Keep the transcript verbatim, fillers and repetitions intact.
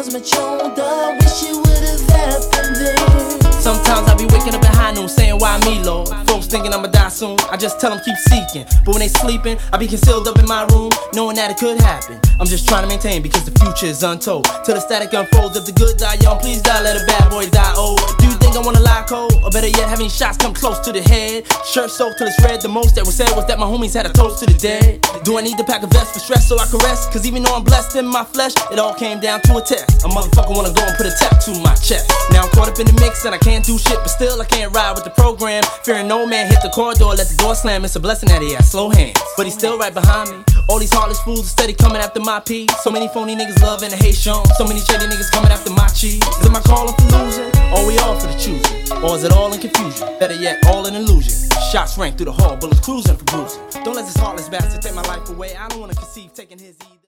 was much older. Wish it would've happened then. Sometimes I be waking up at high noon saying why me, Lord. Folks thinking I'ma die soon, I just tell them keep seeking. But when they sleeping, I be concealed up in my room, knowing that it could happen. I'm just trying to maintain because the future is untold. Till the static unfolds, if the good die young, please God let a bad boy die old. Do you think I wanna lie cold? Or better yet, have any shots come close to the head? Shirt soaked till it's red, the most that was said was that my homies had a toast to the dead. Do I need to pack a vest for stress so I can rest? Cause even though I'm blessed in my flesh, it all came down to a test. A motherfucker wanna go and put a tattoo to my chest. Now I'm caught up in the mix and I can't do shit, but still I can't ride with the program. Fearing no man hit the corridor, let the door slam. It's a blessing that he has slow hands, but he's still right behind me. All these heartless fools are steady coming after my pee. So many phony niggas love and hate shown. So many shady niggas coming after my cheese. Is it my calling for losing? Or we all for the choosing? Or is it all in confusion? Better yet, all in illusion. Shots rang through the hall, bullets cruising for bruising. Don't let this heartless bastard take my life away. I don't wanna conceive taking his either.